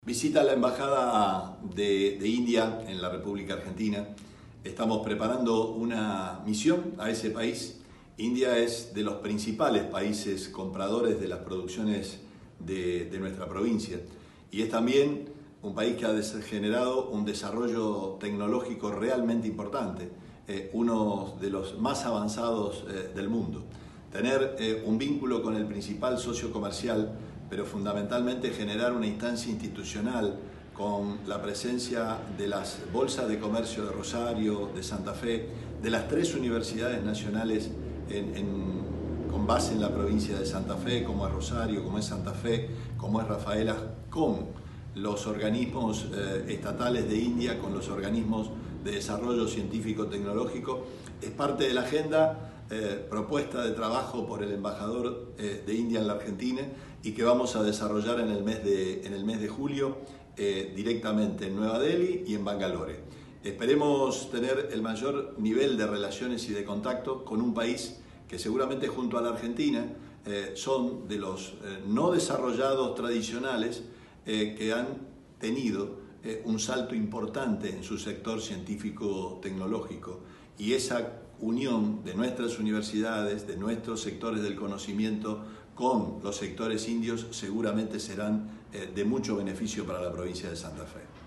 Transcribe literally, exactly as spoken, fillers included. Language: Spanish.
Visita la Embajada de, de India en la República Argentina. Estamos preparando una misión a ese país. India es de los principales países compradores de las producciones de, de nuestra provincia y es también un país que ha generado un desarrollo tecnológico realmente importante, eh, uno de los más avanzados eh, del mundo. Tener eh, un vínculo con el principal socio comercial, pero fundamentalmente generar una instancia institucional con la presencia de las bolsas de comercio de Rosario, de Santa Fe, de las tres universidades nacionales en, en, con base en la provincia de Santa Fe, como es Rosario, como es Santa Fe, como es Rafaela, con los organismos eh, estatales de India, con los organismos de desarrollo científico-tecnológico, es parte de la agenda Eh, propuesta de trabajo por el embajador eh, de India en la Argentina y que vamos a desarrollar en el mes de, en el mes de julio eh, directamente en Nueva Delhi y en Bangalore. Esperemos tener el mayor nivel de relaciones y de contacto con un país que seguramente junto a la Argentina eh, son de los eh, no desarrollados tradicionales eh, que han tenido eh, un salto importante en su sector científico-tecnológico, y esa unión de nuestras universidades, de nuestros sectores del conocimiento con los sectores indios seguramente serán eh, de mucho beneficio para la provincia de Santa Fe.